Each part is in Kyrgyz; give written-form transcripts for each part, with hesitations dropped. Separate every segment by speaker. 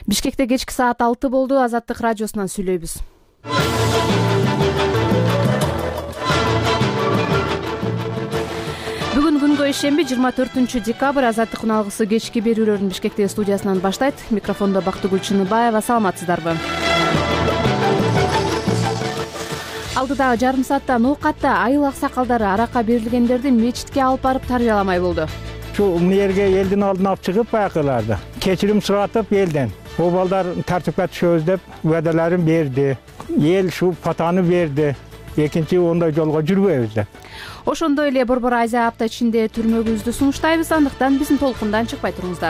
Speaker 1: Бишкекте кечки саат 6 болду. Азаттык радиосунан сүйлөйбүз. Бүгүн күнгө ишемби 24 декабрь. Азаттык уналгысы кечки берүүлөрүн Бишкектеги студиясынан баштайт. Микрофондо Бактыгүл Чыныбаева. Саламатсыздарбы? Алдыдагы жарым саатта Ноокатта айыл аксакалдары аракка берилгендерди мечитке алып барып тарбияламай болду.
Speaker 2: Şu merge elden aldın alып çıkıp bayakılarda. Keçirim sıratıp elden. O balдар tartipkat çözdüp vədələrin verdi. El şu patanı verdi. Ekinci onda yolga жүрбөйбүз.
Speaker 1: Ошондой эле Борбор Азия апта ичинде түрмөгүбүздү сунуштайбыз, андыктан биздин толкундан чыкпай туруңуздар.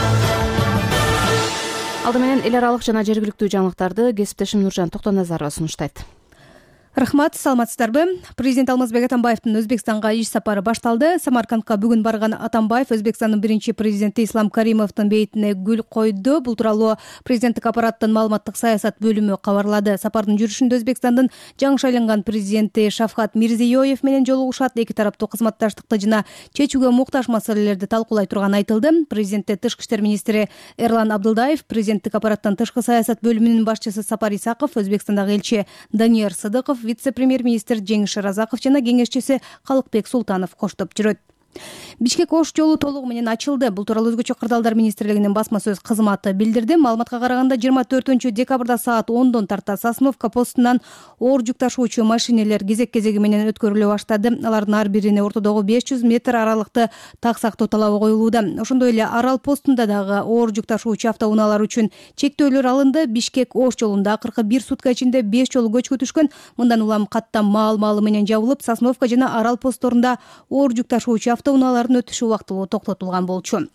Speaker 1: Алды менен эл аралык жана жергиликтүү жаңылыктарды кесиптешим Нуржан Токтоназарова сунуштайт.
Speaker 3: Рахмат, саламатсыздарбы? Президент Алмазбек Атамбаевдин Өзбекстанга иш сапары башталды. Самаркандка бүгүн барган Атамбаев Өзбекстандын биринчи президенти Ислам Каримовдун бейитине гүл койду. Бул тууралуу президенттик аппараттын маалыматтык саясат бөлүмү кабарлады. Сапардын жүрүшүндө Өзбекстандын жаңы шайланган президенти Шавкат Мирзиёев менен жолугушат. Эки тараптуу кызматташтыкты жана чечүүгө муктаж маселелерди талкуулай турганы айтылды. Президентте тышкы иштер министри Эрлан Абдылдаев, президенттик аппараттын тышкы саясат бөлүмүнүн башчысы Сапар Исаков, Өзбекстандагы элчи Данияр Сыдыков, вице-премьер-министр Жеңиш Шаразаков жана кеңешчиси Калыкбек Султанов коштоп жүрөт. Бишкек Ош жолу толугу менен ачылды. Бул тууралуу Өзгөчө кырдаалдар министрлигинин басма сөз кызматы билдирди. Маалыматка караганда 24 декабрда саат 10дон тарта Сосновка постунан оор жүк ташуучу машинелер кезек-кезеги менен өткөрүлө баштады. Алардын ар бирине ортодогу 500 метр аралыкты так сактоо талабы коюлууда. Ошондой эле Арал постунда дагы оор жүк ташуучу автоунаалар үчүн чектөөлөр алынды. Бишкек Ош жолунда акыркы 1 сутка ичинде 5 жолу көчкү түшкөн. Мындан улам каттам маал менен жабылып, Сосновка жана Арал постторунда оор жүк ташуучу автоунаалардын өтүшү убактылуу токтотулган болчу.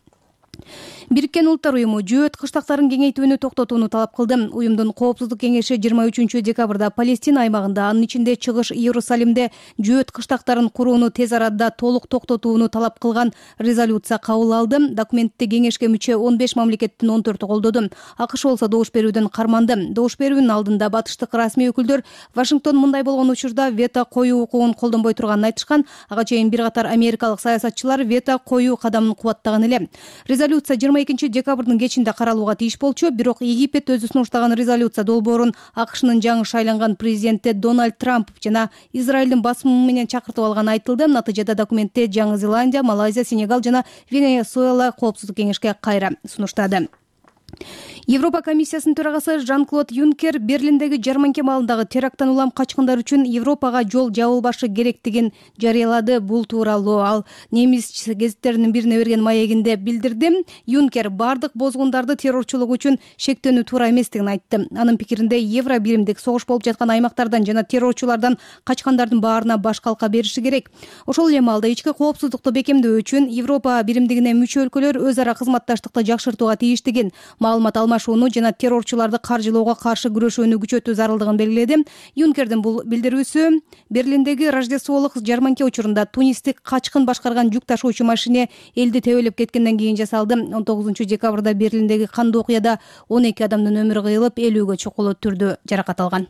Speaker 3: Бириккен Улуттар уюму жөөт кыштактарын кеңейтүүнү токтотууну талап кылды. Уюмдун коопсуздук кеңеши 23 декабрда Палестина аймагында, анын ичинде Чыгыш Иерусалимде жөөт кыштактарын курууну тез арада толук токтотууну талап кылган резолюция кабыл алды. Документти кеңешке мүчө 15 мамлекеттин 14 колдоду. АКШ болсо добуш берүүдөн карманды. Добуш берүүнүн алдында батыштык расмий өкүлдөр Вашингтон мындай болгон учурда вето коюу укугун колдонбой турганын айтышкан. Ага чейин бир катар америкалык саясатчылар вето коюу кадамын кубаттаган эле. Резолюция 22 декабрдын кечинде каралууга тийиш болчу, бирок Египет өзү сунуштаган резолюция долбоорун АКШнын жаңы шайланган президенти Дональд Трамп жана Израилдин басымы менен чакыртып алганы айтылды. Натыйжада документте Жаңы Зеландия, Малайзия, Сенегал жана Венесуэла коопсуздук кеңешке кайра сунуштады. Европа комиссиясынын төрагасы Жан-Клод Юнкер Берлиндеги жарманке маалындагы теракттан улам качкындар үчүн Европага жол жабылбашы керектигин жарыялады. Бул тууралуу ал немис гезиттеринин бирине берген маегинде билдирди. Юнкер бардык бозгундарды террорчулук үчүн шектөөнү туура эместигин айтты. Анын пикиринде евро биримдик согуш болуп жаткан аймактардан жана террорчулардан качкандардын баарына баш калка бериши керек. Ошол эле маалда ички коопсуздукту бекемдөө үчүн Европа биримдигине мүчө өлкөлөр өз ара кызматташтыкты жакшыртууга тийиштигин, маалымат алмашууну жана террорчуларды каржылоого каршы күрөшүүнү күчөтүү зарылдыгын белгиледи. Юнкердин бул билдирүүсү Берлиндеги Рождестволук жарманке учурунда тунистик качкын башкарган жүк ташуучу машине элди тебелеп кеткенден кийин жасалды. 19 декабрда Берлиндеги кандуу окуяда 12 адамдын өмүрү кыйылып, 50ге чукулуу түрдө жаракат алган.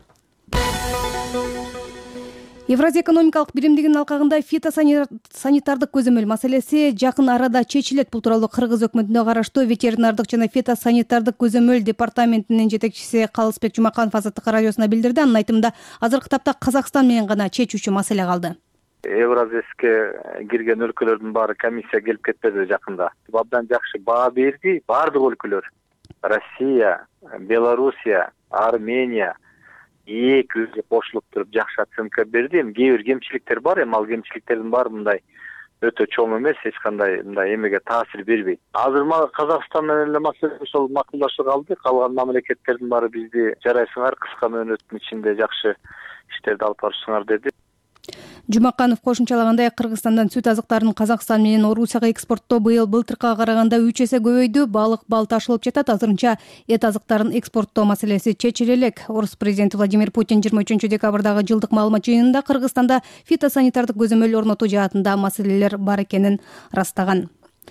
Speaker 3: Евразия экономикалык биримдигинин алкагында фитосанитардык көзөмөл маселеси жакын арада чечилет. Бул тууралуу Кыргыз өкмөтүнө караштуу ветеринардык жана фитосанитардык көзөмөл департаментинин жетекчиси Калысбек Жумаканов Азаттык радиосуна билдирди. Анын айтымында азыркы тапта Казакстан менен гана чечүүчү маселе калды.
Speaker 4: Евразияске кирген өлкөлөрдүн баары комиссия келип кетпеди жакында. Абдан жакшы баа берди баардык өлкөлөр. Россия, Белоруссия, Армения өзү кошулуп туруп жакшы оценка берди. Кээ бир кемчиликтер бар, ал кемчиликтердин баары мындай өтө чоң эмес, эч кандай мындай эмеге таасир бербейт. Азыр Казакстан менен эле маселе ошол макулдашып алды. Калган мамлекеттердин баары бизди жарайсыңар, кыска мөөнөттүн ичинде жакшы иштерди алып барышыңар деди.
Speaker 3: Жумаканов кошумчалагандай, Кыргызстандан сүт азыктарын Казакстан менен Орусияга экспорттоо быйыл былтыркыга караганда 3 эсе көбөйдү. Балык бал ташылып жатат. Азырынча эт азыктарын экспорттоо маселеси чечиле элек. Орус президенти Владимир Путин 23 декабрдагы жылдык маалымат жыйынында Кыргызстанда фитосанитардык көзөмөл орнотуу жаатында маселелер бар экенин ырастаган.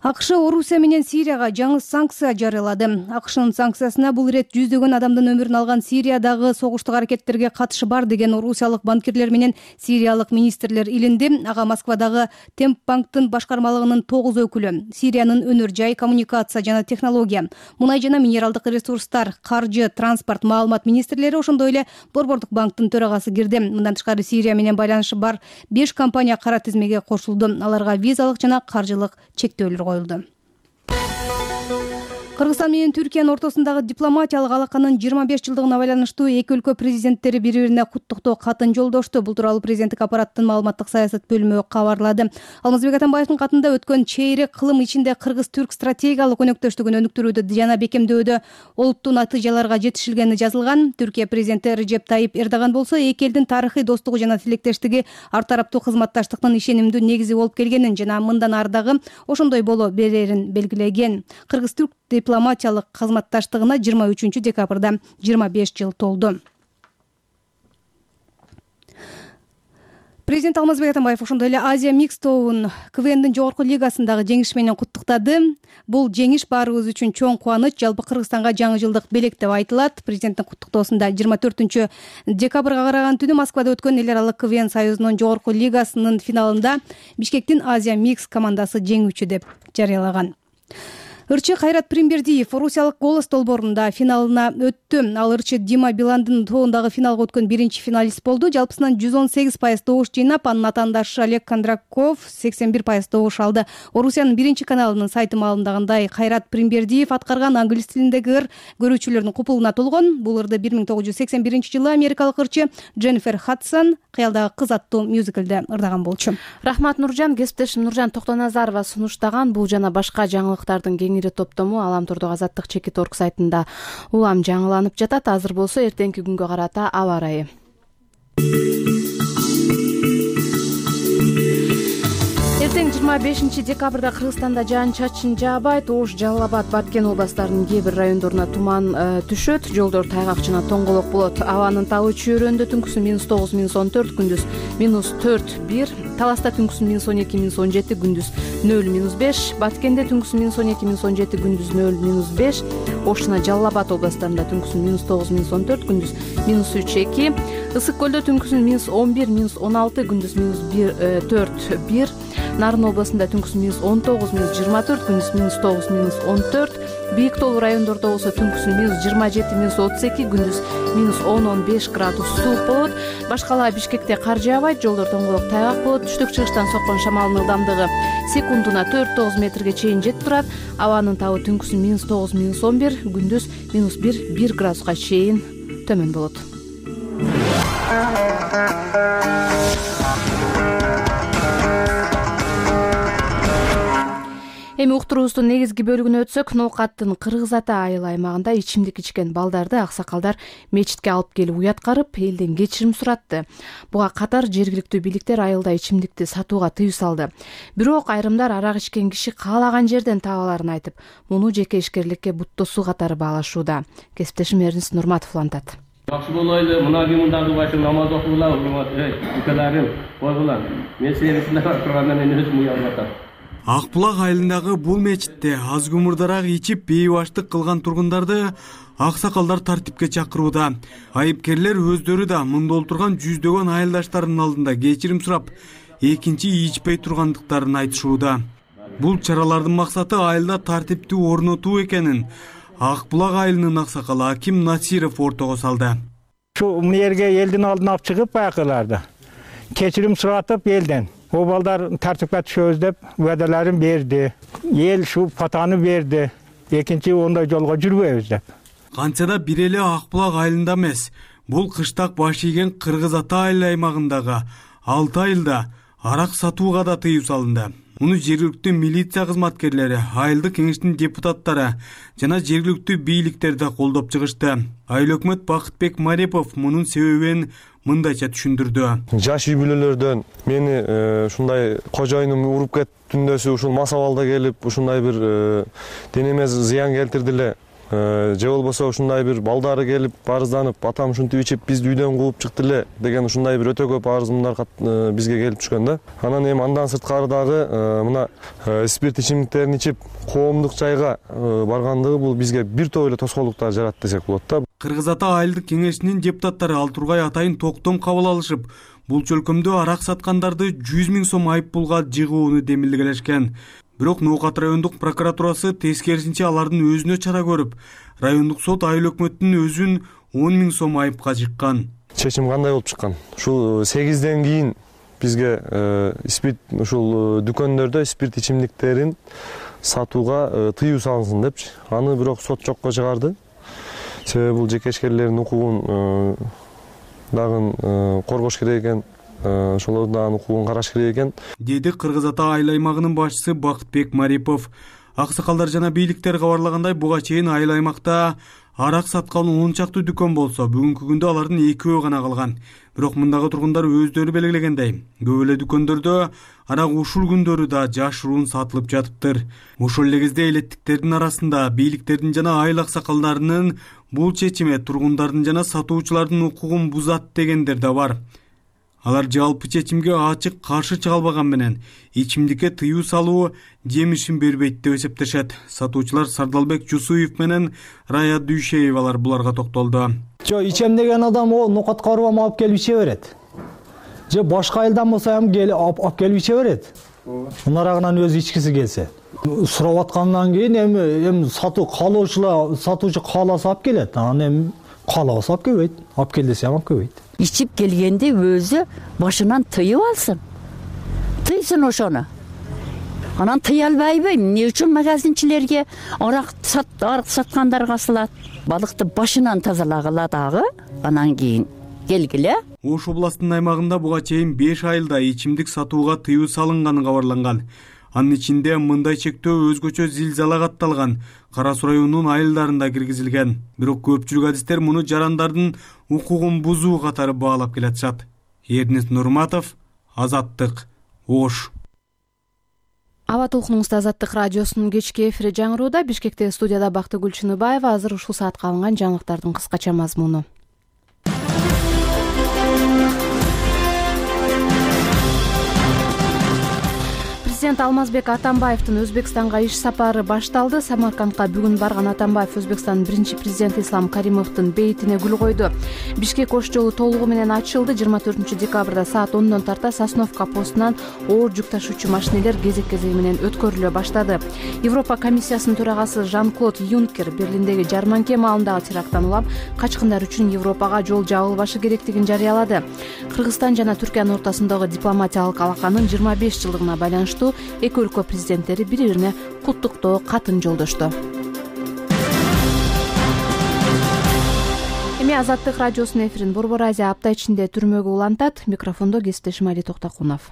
Speaker 3: АКШ Орусия менен Сирияга жаңы санкция жарыялады. АКШнын санкциясына бул ирет жүздөгөн адамдын өмүрүн алган Сириядагы согуштук аракеттерге катышы бар деген орусиялык банкирлер менен сириялык министрлер илинди. Ага Москвадагы Темпбанктын башкармалыгынын 9 өкүлү, Сириянын өнөр жай, коммуникация жана технология, мунай жана минералдык ресурстар, каржы, транспорт, маалымат министрлери, ошондой эле Борбордук банктын төрагасы кирди. Мындан тышкары Сирия менен байланышы бар 5 компания кара тизмеге кошулду. Аларга визалык жана каржылык чектөөлөр коюлду. Кыргызстан менен Түркиянын ортосундагы дипломатиялык алаканын 25 жылдыгына байланыштуу эки өлкө президенттери бири-бирине куттуктоо катын жолдошту. Бул тууралуу президенттик аппараттын маалыматтык саясат бөлүмү кабарлады. Алмазбек Атамбаевдин катында өткөн чейрек кылым ичинде кыргыз-түрк стратегиялык өнөктөштүгүн өнүктүрүүдө жана бекемдөөдө олуттуу натыйжаларга жетишилгени жазылган. Түркия президенти Режеп Тайип Эрдоган болсо эки элдин тарыхый достугу жана тилектештиги ар тараптуу кызматташтыктын ишенимдүү негизи болуп келгенин жана мындан ары дагы ошондой боло берерин белгилеген. Кыргыз-түрк дипломатиялык кызматташтыгына 23 декабрда 25 жыл толду. Президент Алмазбек Атамбаев ошондой эле Азия Микс тобун КВНдин жогорку лигасындагы жеңиш менен куттуктады. Бул жеңиш баарыбыз үчүн чоң кубаныч, жалпы Кыргызстанга жаңы жылдык белек деп айтылат. Президенттин куттуктоосунда 24 декабрга караган түнү Москвада өткөн эл аралык КВН союзунун жогорку лигасынын финалында Бишкектин Азия Микс командасы жеңүүчү деп жарыялаган. Ырчы Кайрат Примбердиев орусиялык голос долбоорунда финалына өттү. Ал ырчы Дима Биландын тобундагы финалга өткөн биринчи финалист болду. Жалпысынан 118% добуш жыйнап, анын атаандашы Олег Кондраков 81% добуш алды. Орусиянын биринчи каналынын сайты маалымдагандай, Кайрат Примбердиев аткарган англис тилиндеги ыр көрүүчүлөрдүн купулуна толгон. Бул ырды 1981 жылы америкалык ырчы Дженнифер Хадсон кыялдагы кыз аттуу мюзиклде ырдаган болчу.
Speaker 1: Рахмат Нуржан. Кесиптешим Нуржан Токтоназарова сунуштаган бул жана башка жаңылыктардын кеңири топтому Аламтордук Азаттык Чекит.орг сайтында улам жаңыланып жатат. Азыр болсо эртеңки күнгө карата аба ырайы. Эртең 25 декабрда Кыргызстанда жаан-чачын жаабайт. Ош, Жалал Абад, Баткен областарынын кээ бир райондоруна туман түшөт. Жолдор тайгак жана тоңголок болот. Абанын табы чөйрөндө түнкүсүн -9, -14, күндүз -4, -1. Таласта түнкүсүн -12, -17, күндүз 0, -5. Баткенде түнкүсүн -12, -17, күндүз 0, -5. Ош жана Жалал Абад областарында түнкүсүн -9, -14, күндүз -3, -2. Ысык көлдө түнкүсүн -11, -16, күндүз -4, -1. Нарын областында түнкүсүн -19, -24, күндүз -9, -14. Бийик тоолуу райондордо болсо түнкүсүн -27, -32, күндүз -10-15 градус суук болот. Башкала Бишкекте кар жаабайт, жолдор тоңголок тайгак болот. Түштүк-чыгыштан соккон шамалдын ылдамдыгы секундуна 4-9 метрге чейин жетип турат. Абанын табы түнкүсүн -9, -11, күндүз -1 градуска чейин төмөн болот. Эми уктуруубуздун негизги бөлүгүнө өтсөк, Ноокаттын Кыргыз Ата айыл аймагында ичимдик ичкен балдарды аксакалдар мечитке алып келип уяткарып, элден кечирим суратты. Буга катар жергиликтүү бийликтер айылда ичимдикти сатууга тыюу салды. Бирок айрымдар арак ичкен киши каалаган жерден таба аларын айтып, муну жеке ишкерликке буттосуу катары баалашууда. Кесиптешим Эрнис Нурматов улантат.
Speaker 5: Жакшы болойлу, мына мындагы башы намаз окугула, укаларым, койгула. Мен сени сынап тургандан мен өзүм уялып атам.
Speaker 6: Ак Булак айылындагы бул мечитте аз күмүрдараак ичип бейбаштык кылган тургундарды аксакалдар тартипке чакырууда. Айыпкерлер өздөрү да мында отурган жүздөгөн айылдаштарынын алдында кечирим сурап, экинчи ичпей тургандыктарын айтышууда. Бул чаралардын максаты айылда тартипти орнотуу экенин Ак Булак айылынын аксакалы Аким Насиров ортого салды.
Speaker 2: Şu yerге элдин алдына алып чыгып байкыларды. Кечирим суратып элден. O balдар tertipке түшөбүз деп вәдаларын берди. Ел şu патаны берди. Экинчи ондай жолго жүрбөйбүз деп.
Speaker 6: Канчада бир эле Ак Булак айылында эмес, бул кыштак баш ийген Кыргыз Ата айыл аймагындагы 6 айылда арак сатууга да тыюу салынды. Муну жергиликтүү милиция кызматкерлери, айылдык кеңештин депутаттары жана жергиликтүү бийликтер да колдоп чыгышты. Айыл өкмөт Бакытбек Марипов мунун себебин мындайча түшүндүрдү.
Speaker 7: Жаш үй бүлөлөрдөн мени ушундай кожоюнум уруп кетти түндөсү ушул мас абалда келип ушундай бир денеме зыян келтирди эле. же болбосо ушундай бир балдары келип арызданып, атам ушинтип ичип бизди үйдөн кууп чыкты эле деген ушундай бир өтө көп арыз-мундар бизге келип түшкөн да. Анан эми андан сырткары дагы мына спирт ичимдиктерин ичип коомдук жайга баргандыгы бул бизге бир топ эле тоскоолдуктар жаратты десек болот да.
Speaker 6: Кыргыз Ата айылдык кеңешинин депутаттары ал Тургай атайын токтом кабыл алышып, бул чөлкөмдө арак саткандарды 100 000 сом айып пулга жыгууну демилгелешкен. Бирок Ноокат райондук прокуратурасы тескерисинче алардын өзүнө чара көрүп, райондук сот айыл өкмөттүнүн өзүн 10 000 сом айыпка жыккан.
Speaker 7: Чечим кандай болуп чыккан? Ушул 8ден кийин бизге спирт ушул дүкөндөрдө спирт ичимдиктерин сатууга тыюу салынсын депчи. Аны бирок сот жокко чыгарды. Себеби бул жекешкерлердин укугун дагы коргош керек экен, ошолордун дагы укугун караш керек экен,
Speaker 6: деди Кыргыз Ата айыл аймагынын башчысы Бакытбек Марипов. Аксакалдар жана бийликтер кабарлагандай, буга чейин айыл аймакта арак саткан 10 чакты дүкөн болсо, бүгүнкү күндө алардын 2 гана калган. Бирок мындагы тургундар өздөрү белгилегендей, көп эле дүкөндөрдө арак ушул күндөрү да жашыруун сатылып жатыптыр. Ошол эле кезде элеттиктердин арасында бийликтердин жана айыл аксакалдарынын бул чечиме тургундардын жана сатуучулардын укугун бузат дегендер да бар. Алар жалпы чечимге ачык каршы чыга албаган менен ичимдикке тыюу салуу жемишин бербейт деп эсептешет. Сатуучулар Сардалбек Жусуев менен Рая Дүйшеевалар буларга токтолду.
Speaker 8: Ичем деген адам о Ноокатка барып алып келип иче берет. Же башка айылдан болсо ham алып келип иче берет. Мынарагынан өзү ичкиси келсе. Сурап аткандан кийин эми сатуучу кааласа алып келет. Анан эми каалабаса алып келбейт. Алып кел десе алып келбейт.
Speaker 9: İçip gelgende özü başından tıyıp alsın. Tıysın oşonu. Anan tıyı albayбы, ne üçün magazinçilerge arak satkandarga asılat. Balıkты başынан тазалagыла дагы, анан кийин келгиле.
Speaker 6: Ош областынын аймагында буга чейин 5 айылда ичимдик сатууга тыюу салынганы кабарланган. Анын ичинде мындай чектөө өзгөчө зилзала катталган Кара Суу районунун айылдарында киргизилген. Бирок көпчүлүк адистер муну жарандардын укугун бузуу катары баалап келатышат. Эрнест Нурматов, Азаттык, Ош.
Speaker 1: Аба толкунуңузда Азаттык радиосунун кечки эфири жаңырууда. Бишкекте студияда Бактыгүл Чыныбаева. Азыр ушул саатка алынган жаңылыктардын кыскача мазмуну. Президент Алмазбек Атамбаевдин Өзбекстанга иш сапары башталды. Самаркандка бүгүн барган Атамбаев Өзбекстандын биринчи президенти Ислам Каримовдун бейитине гүл койду. Бишкек Ош жолу толугу менен ачылды. 24 декабрда саат 10дон тарта Сосновка постунан оор жүк ташуучу машинелер кезек-кезеги менен өткөрүлө баштады. Европа комиссиясынын төрагасы Жан-Клод Юнкер Берлиндеги жарманке маалындагы теракттан улам качкындар үчүн Европага жол жабылбашы керектигин жарыялады. Кыргызстан жана Түркиянын ортосундагы дипломатиялык алаканын 25 жылдыгына байланыштуу эки өлкө президенттери бири-бирине куттуктоо катын жолдошту. Эми Азаттык радиосунун эфирин Борбор Азия апта ичинде түрмөгө улантат. Микрофондо кесиптешим Али Токтокунов.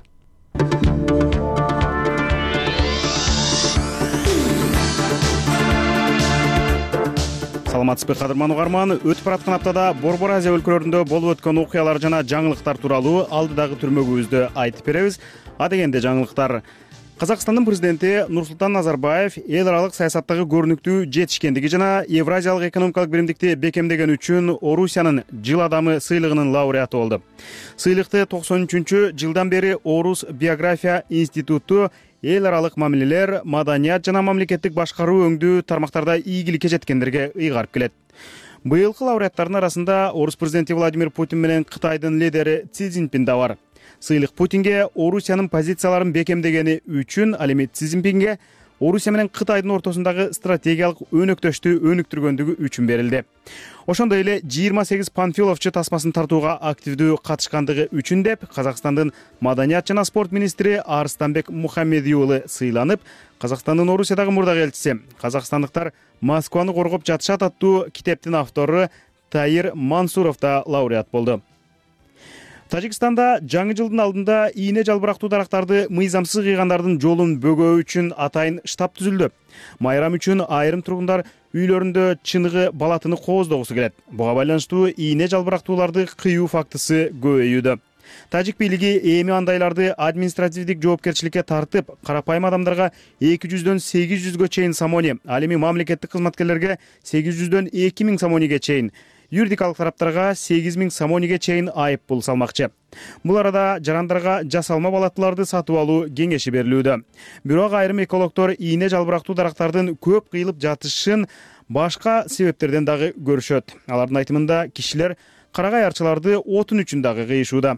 Speaker 10: Саламатсызбы кадырман угарман, өтүп бараткан аптада Борбор Азия өлкөлөрүндө болуп өткөн окуялар жана жаңылыктар тууралуу алдыдагы түрмөгүбүздө айтып беребиз. А дегенде жаңылыктар. Казакстандын президенти Нурсултан Назарбаев эл аралык саясаттагы көрүнүктүү жетишкендиги жана Евразиялык экономикалык биримдикти бекемдеген үчүн Орусиянын жыл адамы сыйлыгынын лауреаты болду. Сыйлыкты 93-жылдан бери Орус биография институту эл аралык мамилелер, маданият жана мамлекеттик башкаруу өңдүү тармактарда ийгиликке жеткендерге ыйгарып келет. Быйылкы лауреаттардын арасында Орус президенти Владимир Путин менен Кытайдын лидери Си Цзиньпин да бар. Сыйлык Путинге Орусиянын позицияларын бекемдегени үчүн, ал эми Си Цзиньпинге Орусия менен Кытайдын ортосундагы стратегиялык өнөктөштү өнүктүргөндүгү үчүн берилди. Ошондой эле 28 панфиловчу тасмасын тартууга активдүү катышкандыгы үчүн деп Казакстандын маданият жана спорт министри Арыстанбек Мухаммедий уулу сыйланып, Казакстандын Орусиядагы мурдагы элчиси, казакстандыктар Москваны коргоп жатышат аттуу китептин автору Таир Мансуров да лауреат болду. Тажикстанда жаңы жылдын алдында ийне жалбырактуу дарактарды мыйзамсыз кыйгандардын жолун бөгөө үчүн атайын штаб түзүлдү. Майрам үчүн айрым тургундар үйлөрүндө чыныгы балатыны кооздогусу келет. Буга байланыштуу ийне жалбырактууларды кыюу фактысы көбөйүүдө. Тажик бийлиги эми андайларды административдик жоопкерчиликке тартып, карапайым адамдарга 200дөн 800гө чейин сомони, ал эми мамлекеттик кызматкерлерге 800дөн 2000 сомониге чейин, юридикалык тараптарга 8000 сомониге чейин айып пул салмакчы. Бул арада жарандарга жасалма балаттыларды сатып алуу кеңеши берилүүдө. Бирок айрым экологдор ийне жалбырактуу дарактардын көп кыйылып жатышын башка себептерден дагы көрүшөт. Алардын айтымында кишилер карагай арчыларды отун үчүн дагы кыйышууда.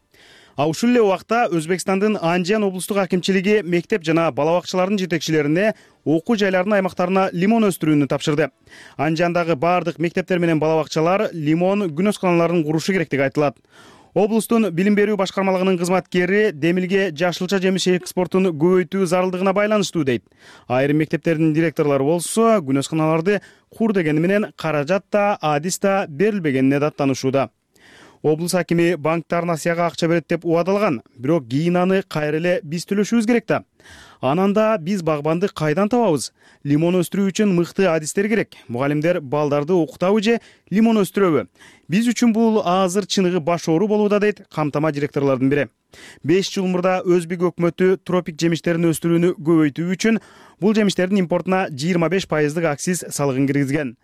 Speaker 10: Ушул эле убакта Өзбекстандын Анжан облустук акимчилиги мектеп жана бала бакчаларынын жетекчилерине окуу жайларынын аймактарына лимон өстүрүүнү тапшырды. Анжандагы бардык мектептер менен бала бакчалар лимон күнөсканаларын курушу керектиги айтылат. Облустун билим берүү башкармалыгынын кызматкери демилге жашылча жемиш экспортун көбөйтүү зарылдыгына байланыштуу дейт. Айрым мектептердин директорлору болсо күнөсканаларды кур дегени менен каражат да, адис да берилбегенине даттанышууда. Облус акими банктар насыяга акча берет деп убадалган, бирок кийин аны кайра эле биз төлөшүбүз керек да. Анан да биз багбанды кайдан табабыз? Лимон өстүрүү үчүн мыкты адистер керек. Мугалимдер балдарды окутабы же лимон өстүрөбү? Биз үчүн бул азыр чыныгы баш оору болууда дейт камтама директорлордун бири. 5 жыл мурда Өзбек өкмөтү тропик жемиштерин өстүрүүнү көбөйтүү үчүн бул жемиштердин импортуна 25% акциз салыгын киргизген.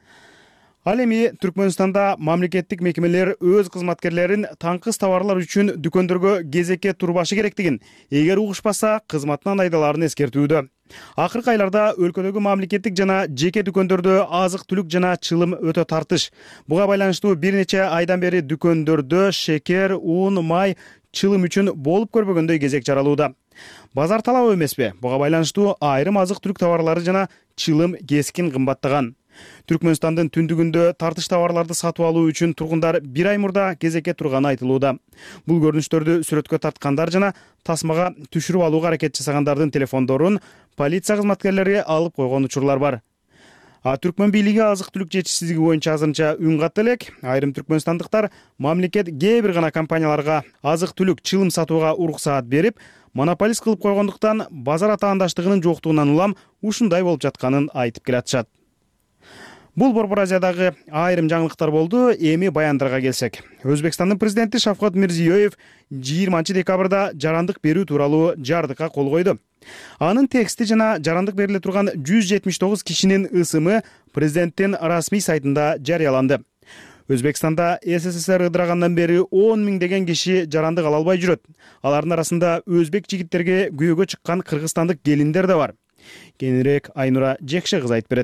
Speaker 10: Ал эми Түркмөнстанда мамлекеттик мекемелер өз кызматкерлерин таңкыс товарлар үчүн дүкөндөргө кезекке турбашы керектигин, эгер угушпаса кызматынан айдалаарын эскертүүдө. Акыркы айларда өлкөдөгү мамлекеттик жана жеке дүкөндөрдө азык-түлүк жана чылым өтө тартыш. Буга байланыштуу бир нече айдан бери дүкөндөрдө шекер, ун, май, чылым үчүн болуп көрбөгөндөй кезек жаралууда. Базар талабы эмеспи? Буга байланыштуу айрым азык-түлүк товарлары жана чылым кескин кымбаттаган. Түркмөнстандын түндүгүндө тартыш товарларды сатып алуу үчүн тургундар бир ай мурда кезекке турганы айтылууда. Бул көрүнүштөрдү сүрөткө тарткандар жана тасмага түшүрүп алууга аракет жасагандардын телефондорун полиция кызматкерлери алып койгон учурлар бар. Түркмөн бийлиги азык-түлүк жетишсиздиги боюнча азырынча үн катты элек. Айрым түркмөнстандыктар мамлекет кээ бир гана компанияларга азык-түлүк чылым сатууга уруксаат берип, монополист кылып койгондуктан базар атаандаштыгынын жоктугунан улам ушундай болуп жатканын айтып келатышат. Бул Борбор Азиядагы айрым жаңылыктар болду. Эми баяндарга келсек. Өзбекстандын президенти Шавкат Мирзиёев 20 декабрда жарандык берүү тууралуу жардыкка кол койду. Анын тексти жана жарандык бериле турган 179 кишинин ысымы президенттин расмий сайтында жарыяланды. Өзбекстанда СССР ыдырагандан бери 10 миңдеген киши жарандык ала албай жүрөт. Алардын арасында өзбек жигиттерге күйөөгө чыккан кыргызстандык келиндер да бар. Кененирээк Айнура Жекше кыз айтып берет.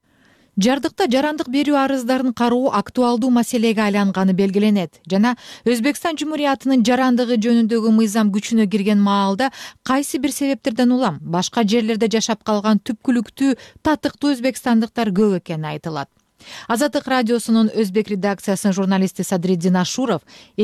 Speaker 11: Жардыкта жарандык берүү арыздарын кароо актуалдуу маселеге айланганы белгиленет жана Өзбекстан Жумуриятынын жарандыгы жөнүндөгү мыйзам күчүнө кирген маалда кайсы бир себептерден улам башка жерлерде жашап калган түпкүлүктүү татыктуу өзбекстандыктар көп экени айтылат. Азаттык радиосунун өзбек редакциясынын журналисти Садриддин Ашуров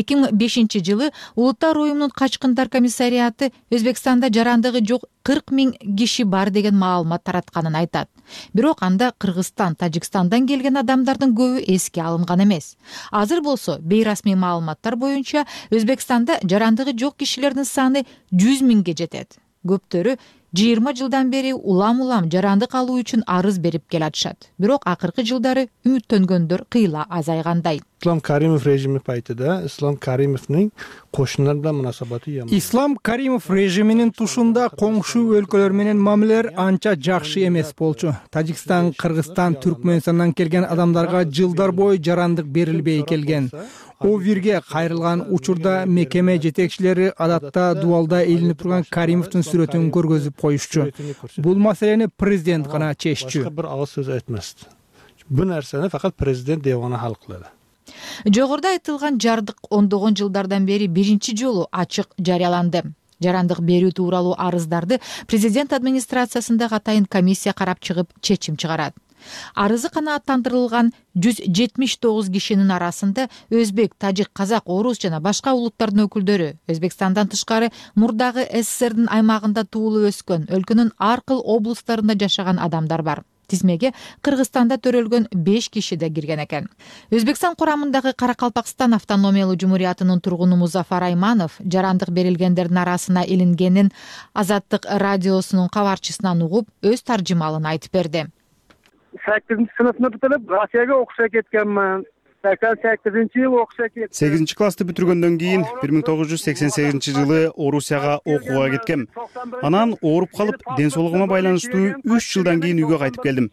Speaker 11: 2005 жылы Улуттар уюмунун качкындар комиссариаты Өзбекстанда жарандыгы жок 40 миң киши бар деген маалымат таратканын айтат. Бирок анда Кыргызстан, Тажикстандан келген адамдардын көбү эске алынган эмес. Азыр болсо бейрасмий маалыматтар боюнча Өзбекстанда жарандыгы жок кишилердин саны 100 миңге жетет. Көптөрү 20 жылдан бери улам жарандык алуу үчүн арыз берип келатышат. Бирок акыркы жылдары үмүттөнгөндөр кыйла азайгандай.
Speaker 12: Ислам Каримов режими пайтыда Ислам Каримовдун кошуналар менен мунасабаты жаман.
Speaker 2: Ислам Каримов режиминин тушунда коңшу өлкөлөр менен мамилелер анча жакшы эмес болчу. Тажикстан, Кыргызстан, Түркмөнстандан келген адамдарга жылдар бою жарандык берилбей келген. О вирге кайрылган учурда мекеме жетекчилери адатта дубалда илинип турган Каримовдун сүрөтүн көргөзүп коюшчу. Бул маселени президент гана чеччү.
Speaker 12: Башка бир агыз сөз айтмаст. Бу нерсени факат президент девана хал кылат.
Speaker 11: Жогоруда айтылган жардык ондогон жылдардан бери биринчи жолу ачык жарыяланды. Жарандык берүү тууралуу арыздарды президент администрациясында атайын комиссия карап чыгып чечим чыгарат. Арызы канааттандырылган 179 кишинин арасында өзбек, тажик, казак, орус жана башка улуттардын өкүлдөрү, Өзбекстандан тышкары мурдагы СССРдин аймагында туулуп өскөн, өлкөнүн ар кыл облустарында жашаган адамдар бар. Тизмеге Кыргызстанда төрөлгөн 5 киши да кирген экен. Өзбекстан курамындагы Каракалпакстан автономиялуу жумуриятынын тургуну Музафар Айманов жарандык берилгендердин арасына илингенин Азаттык радиосунун кабарчысынан угуп, өз таржымалын айтып берди.
Speaker 13: 8-сыныпты бүтүрүп Россияга окушка кеткенмин. 8 окуша кетти.
Speaker 10: 8 классты бүтүргөндөн кийин 1988 Орусияга окууга кеткем. Анан ооруп калып, ден соолугума байланыштуу 3 жылдан кийин үйгө кайтып келдим.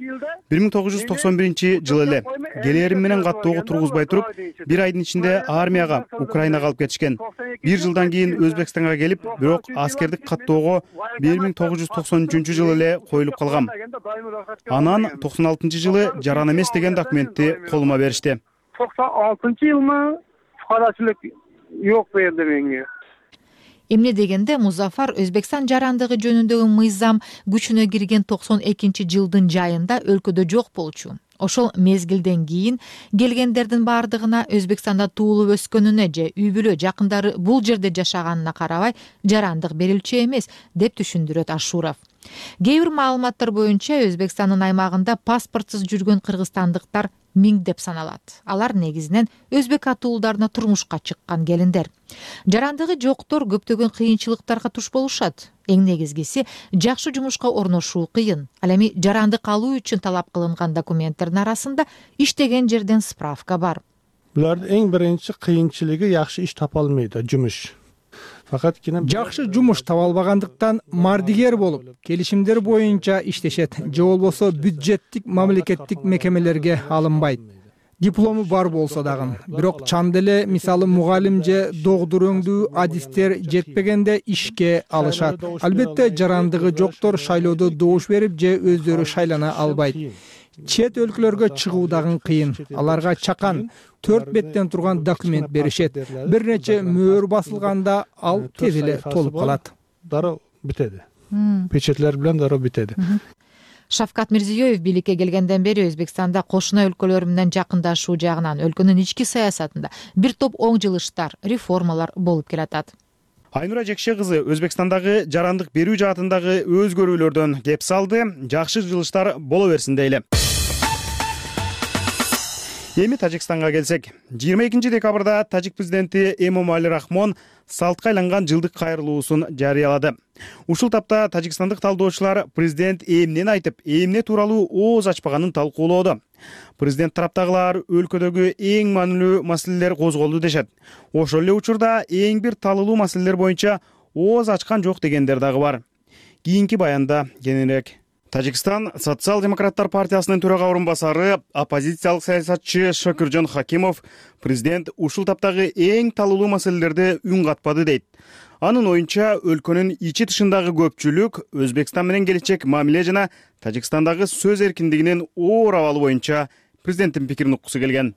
Speaker 10: 1991 эле келээрим менен каттоого тургузбай туруп, 1 айдын ичинде армияга, Украинага алып кетишкен. 1 жылдан кийин Өзбекстанга келип, бирок аскердик каттоого 1993 эле коюлуп калгам. Анан 96 жаран эмес деген документти колума беришти.
Speaker 13: 96-жылы фукарачылык жок берди менге.
Speaker 11: Эмне дегенде Музафар Өзбекстан жарандыгы жөнүндөгү мыйзам күчүнө кирген 92-жылдын жайында өлкөдө жок болчу. Ошол мезгилден кийин келгендердин бардыгына Өзбекстанда туулуп өскөнүнө же үй бүлө жакындары бул жерде жашаганына карабай жарандык берилчү эмес деп түшүндүрөт Ашуров. Кээ бир маалыматтар боюнча Өзбекстандын аймагында паспортсуз жүргөн кыргызстандыктар миңдеп саналат. Алар негизинен өзбек атуулдарына турмушка чыккан келиндер. Жарандыгы жоктор көптөгөн кыйынчылыктарга туш болушат. Эң негизгиси жакшы жумушка орношуу кыйын. Ал эми жарандык алуу үчүн талап кылынган документтердин арасында иштеген жерден справка бар.
Speaker 12: Булардын эң биринчи кыйынчылыгы жакшы иш тапа алмайт, жумуш.
Speaker 2: Жакшы жумуш таба албагандыктан мардигер болуп, келишимдер боюнча иштешет, же болбосо бюджеттик мамлекеттик мекемелерге алынбайт. Диплому бар болсо дагы, бирок чанд эле мисалы мугалим же догдурөңдүү адистер жетпегенде ишке алышат. Албетте жарандыгы жоктор шайлоодо добуш берип же өздөрү шайлана албайт. Чет өлкөлөргө чыгуу дагы кыйын. Аларга чакан 4 беттен турган документ беришет. Бир нече мөөр басылганда ал тез эле толуп калат.
Speaker 12: Дароо бүтөдү. Печатлер менен дароо бүтөдү.
Speaker 11: Шавкат Мирзиёев бийликке келгенден бери Өзбекстанда кошуна өлкөлөр менен жакындашуу жагынан өлкөнүн ички саясатында бир топ оң жылыштар, реформалар болуп келатат.
Speaker 10: Айнура Жекше кызы Өзбекстандагы жарандык берүү жаатындагы өзгөрүүлөрдөн кеп салды. Жакшы жылыштар боло берсин дейли. Эми Тажикстанга келсек, 22 декабрда Тажик президенти Эмомали Рахмон салтка айланган жылдык кайрылуусун жарыялады. Ушул тапта тажикстандык талдоочулар президент эмнени айтып, эмне тууралуу ооз ачпаганын талкуулоодо. Президент тараптагылар өлкөдөгү эң маанилүү маселелер козголду дешет. Ошол эле учурда эң бир талылуу маселелер боюнча ооз ачкан жок дегендер дагы бар. Кийинки баянда кененирээк. Тажикстан социал-демократтар партиясынын төрага орун басары, оппозициялык саясатчы Шокиржон Хакимов президент ушул таптагы эң талуулуу маселелерди үн катпады дейт. Анын оюнча өлкөнүн ичи тышындагы көпчүлүк Өзбекстан менен келечек мамиле жана Тажикстандагы сөз эркиндигинин оор абалы боюнча президенттин пикирин уккусу келген.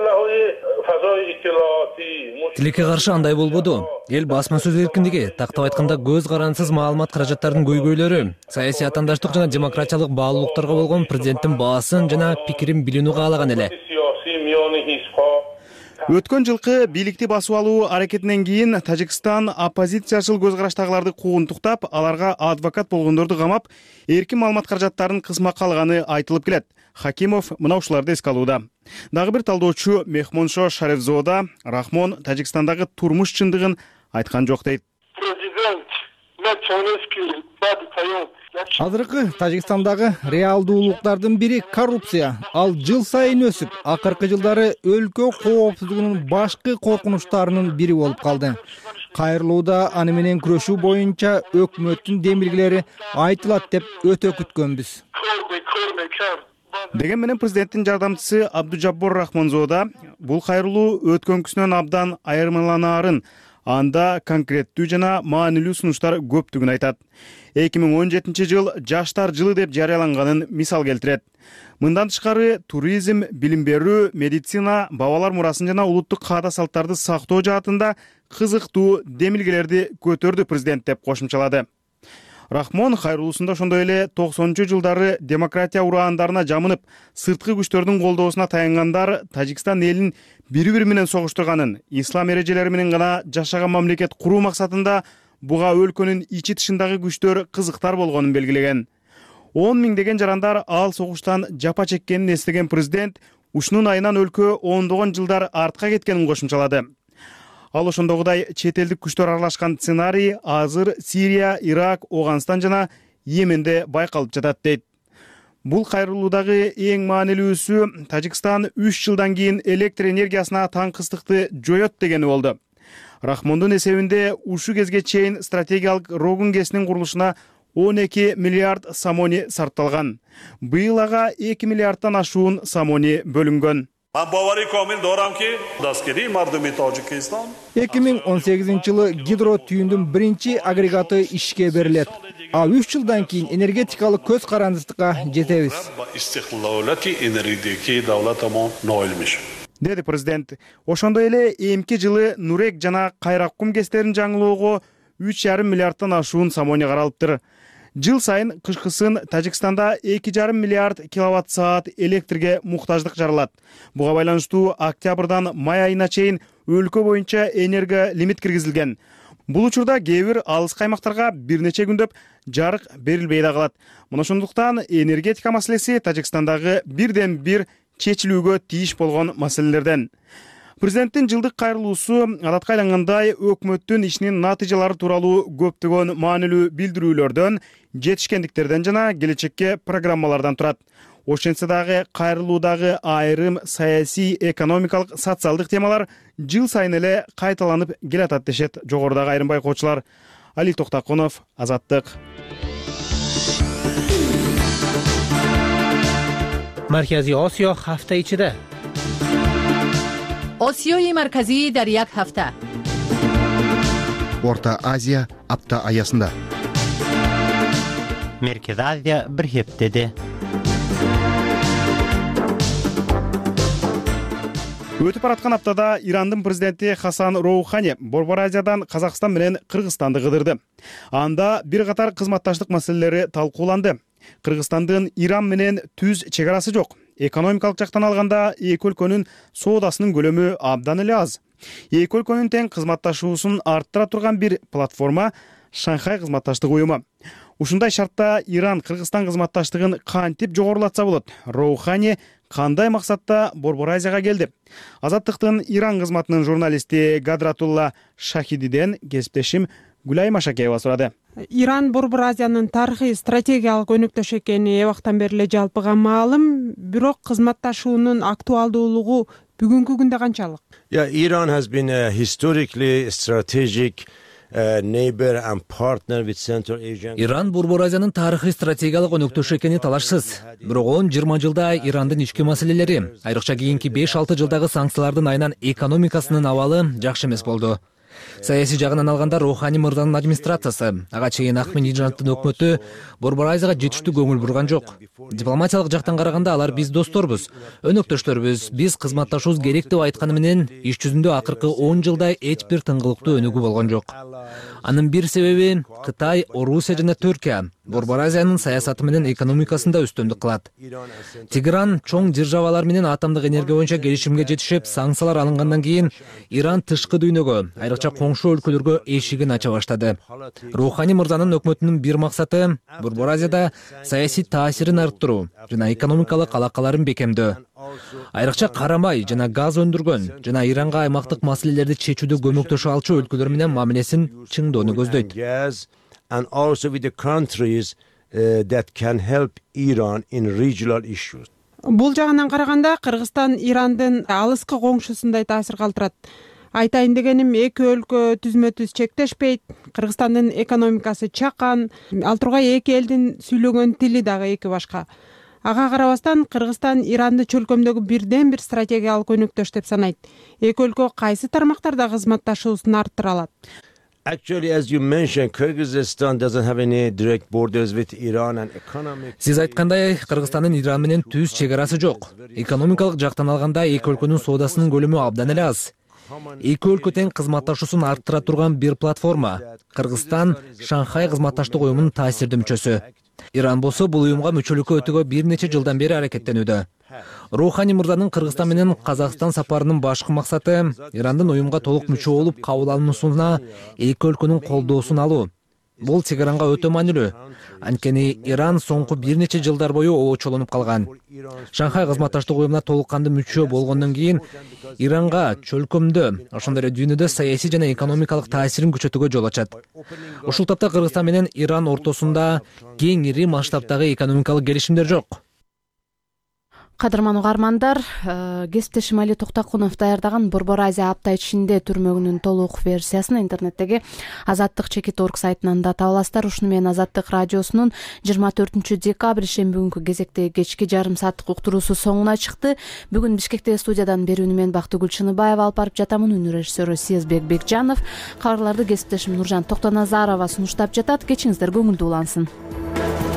Speaker 14: Тилекке каршы андай болбоду. Эл басма сөз эркиндиги, тактап айтканда көз карансыз маалымат каражаттарынын көйгөйлөрү, саясий атаандаштык жана демократиялык баалуулуктарга болгон президенттин баасын жана пикирин билүүнү каалаган эле.
Speaker 10: Өткөн жылкы бийликти басып алуу аракетинен кийин Тажикстан оппозициячыл көз караштагыларды куугунтуктап, аларга адвокат болгондорду камап, эркин маалымат каражаттарын кысмакка алганы айтылып келет. Хакимов мына ушуларды эске алууда. Дагы бир талдоочу Мехмоншо Шарефзода Рахмон Тажикстандагы турмуш чындыгын айткан жок дейт.
Speaker 2: Азыркы Тажикстандагы реалдуулуктардын бири коррупция. Ал жыл сайын өсүп, акыркы жылдары өлкө коопсуздугунун башкы коркунучтарынын бири болуп калды. Кайрылууда аны менен күрөшүү боюнча өкмөттүн демилгелери айтылат деп өтө күткөнбүз.
Speaker 10: Деген менен президенттин жардамчысы Абдужаббор Рахмонзода бул кайрылуу өткөнкүсүнөн абдан айырмаланаарын, анда конкреттүү жана маанилүү сунуштар көптүгүн айтат. 2017 жыл жаштар жылы деп жарыяланганын мисал келтирет. Мындан тышкары туризм, билим берүү, медицина, бабалар мурасын жана улуттук каада салттарды сактоо жаатында кызыктуу демилгелерди көтөрдү президент деп кошумчалады. Рахмон кайрылуусунда ошондой эле 90-жылдары демократия ураандарына жамынып, сырткы күчтөрдүн колдоосуна таянгандар Тажикстан элин бири-бири менен согуштурганын, ислам эрежелери менен гана жашаган мамлекет куруу максатында буга өлкөнүн ичи тышындагы күчтөр кызыктар болгонун белгилеген. 10 миңдеген жарандар ал согуштан жапа чеккенин эстеген президент ушунун айынан өлкө ондогон жылдар артка кеткенин кошумчалады. Ал ошондогудай чет элдик күчтөр аралашкан сценарий азыр Сирия, Ирак, Оганстан жана Йеменде байкалып жатат дейт. Бул кайрылуудагы эң маанилүүсү Тажикстан 3 жылдан кийин электр энергиясына таңкыстыкты жоет дегени болду. Рахмондун эсебинде ушул кезге чейин стратегиялык Рогун КЭСинин курулушуна 12 миллиард самони сарпталган. Быйыл ага 2 миллиардтан ашуун самони бөлүнгөн.
Speaker 15: 2018 жылы гидро түйүндүн биринчи агрегаты ишке берилет. Ал 3 жылдан кийин энергетикалык көз карандысыкка жетебиз.
Speaker 10: Деди президент. Ошондой эле эмки жылы Нурек жана Кайраккум КЭСтерин жаңылоого 3,5 миллиардтан ашуун самони каралыптыр. Жыл сайын кышкысын Тажикстанда 2,5 миллиард киловатт саат электрге муктаждык жаралат. Буга байланыштуу октябрдан май айына чейин өлкө боюнча энерго лимит киргизилген. Бул учурда кээ бир алыс каймактарга бир нече күндөп жарык берилбей да калат. Мына ошондуктан энергетика маселеси Тажикстандагы бирден бир чечилүүгө тийиш болгон маселелерден. Президенттин жылдык кайрылуусу адатка айлангандай өкмөттүн ишинин натыйжалары тууралуу көптөгөн маанилүү билдирүүлөрдөн, жетишкендиктерден жана келечекке программалардан турат. Ошентсе дагы кайрылуудагы айрым саясий, экономикалык, социалдык темалар жыл сайын эле кайталанып келатат дешет жогорудагы айрым байкоочулар. Али Токтакунов, Азаттык.
Speaker 16: Маркази Осиё ҳафта ичида.
Speaker 17: Осиёи марказӣ дар як ҳафта.
Speaker 18: Орта Азия апта аясында.
Speaker 16: Меркез Азия bir heftede.
Speaker 10: Өтүп бараткан аптада Ирандын президенти Хасан Роухани Борбор Азиядан Казакстан менен Кыргызстанды кыдырды. Анда бир катар кызматташтык маселелери талкууланды. Кыргызстандын Иран менен түз чегарасы жок. Экономикалык жактан алганда эки өлкөнүн соодасынын көлөмү абдан эле аз. Эки өлкөнүн тең кызматташуусун арттыра турган бир платформа Шанхай кызматташтык уюму. Ушундай шартта Иран Кыргызстан кызматташтыгын кантип жогорулатса болот? Роухани кандай максатта Борбор Азияга келди? Азаттыктын Иран кызматынын журналисти Гадратулла Шахидиден кесиптешим Гүлай Машакеева сурады.
Speaker 19: Иран Борбор Азиянын тарыхый стратегиялык өнөктөш экени эбактан бери эле жалпыга маалым, бирок кызматташуунун актуалдуулугу бүгүнкү күндө канчалык?
Speaker 20: Iran has been a historically strategic neighbor and partner with Central Asia.
Speaker 14: Иран Борбор Азиянын тарыхый стратегиялык өнөктөшү экени талашсыз. Бирок 10-20 жылда Ирандын ички маселелери, айрыкча кийинки 5-6 жылдагы санкциялардын айынан экономикасынын абалы жакшы эмес болду. Саясий жагынан алганда Роухани мырзанын администрациясы, ага чейин Ахмединежаддын өкмөтү Борбор Азияга жетиштүү көңүл бурган жок. Дипломатиялык жактан караганда алар биз досторбуз, өнөктөштөрбүз, биз кызматташуубуз керек деп айтканы менен иш жүзүндө акыркы 10 жылда эч бир тыңгылыктуу өнүгүү болгон жок. Анын бир себеби Кытай, Орусия жана Түркия Борбор Азиянын саясаты менен экономикасында үстөмдүк кылат. Тегеран чоң державалар менен атомдук энергия боюнча келишимге жетишип, санкциялар алынгандан кийин Иран тышкы дүйнөгө, айрыкча коңшу өлкөлөргө эшигин ача баштады. Роухани мырзанын өкмөтүнүн бир максаты Борбор Азияда саясий таасирин арттыруу жана экономикалык алакаларын бекемдөө. Айрыкча карамай жана газ өндүргөн жана Иранга аймактык маселелерди чечүүдө көмөктөшө алчу өлкөлөр менен мамилесин чыңдоону көздөйт.
Speaker 20: And also with the countries that can help Iran in regional issues.
Speaker 19: Бул жагынан караганда Кыргызстан Ирандын алыскы коңшусундай таасир калтырат. Айтайын дегеним, эки өлкө түзмө-түз чектешпейт. Кыргызстандын экономикасы чакан, ал тургай эки элдин сүйлөгөн тили дагы эки башка. Ага карабастан Кыргызстан Иранды чөлкөмдөгү бирден бир стратегиялык өнөктөш деп санайт. Эки өлкө кайсы тармактарда кызматташуусун арттыра алат?
Speaker 20: Actually, as you mentioned, Kyrgyzstan doesn't have any direct borders with Iran and economic.
Speaker 14: Сиз айткандай, Кыргызстандын Иран менен түз чегарасы жок. Экономикалык жактан алганда эки өлкөнүн соодасынын көлөмү абдан эле аз. Эки өлкө тең кызматташуусун арттыра турган бир платформа. Кыргызстан Шанхай кызматташтык уюмунун таасирдүү мүчөсү. Иран болсо бул уюмга мүчөлүккө өтүүгө бир нече жылдан бери аракеттенүүдө. Роухани мырзанын Кыргызстан менен Казакстан сапарынын башкы максаты Ирандын уюмга толук мүчө болуп кабыл алынуусуна эки өлкөнүн колдоосун алуу. Бул Тегеранга өтө маанилүү. Анткени Иран соңку бир нече жылдар бою оочолонуп калган. Шанхай кызматташтык уюмуна толук кандуу мүчө болгондон кийин Иранга чөлкөмдө, ошондой эле дүйнөдө саясий жана экономикалык таасирин күчөтүүгө жол ачат. Ушул тапта Кыргызстан менен Иран ортосунда кеңири масштабтагы экономикалык келишимдер жок.
Speaker 1: Кадырман угармандар, кесиптешим Али Токтокунов даярдаган Борбор Азия апта ичинде түрмөгүнүн толук версиясын интернеттеги Азаттык.org сайтынан да таба аласыздар. Ушуну менен Азаттык радиосунун 24 декабрь шемби күнкү кезектеги кечки жарым сааттык уктуруусу соңуна чыкты. Бүгүн Бишкектеги студиядан берүүнү мен Бактыгүл Чыныбаева алып барып жатам. Үнү режиссеру Сезбек Бекжанов. Кабарларды кесиптешим Нуржан Токтоназарова сунуштап жатат. Кечиңиздер көңүлдүү улансын.